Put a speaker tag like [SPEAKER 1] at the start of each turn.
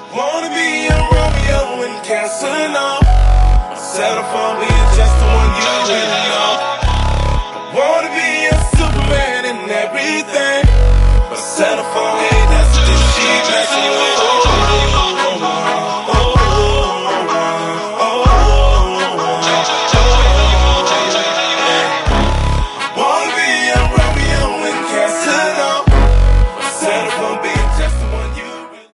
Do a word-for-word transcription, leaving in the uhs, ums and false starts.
[SPEAKER 1] Wanna be a Romeo and Casanova, settle for being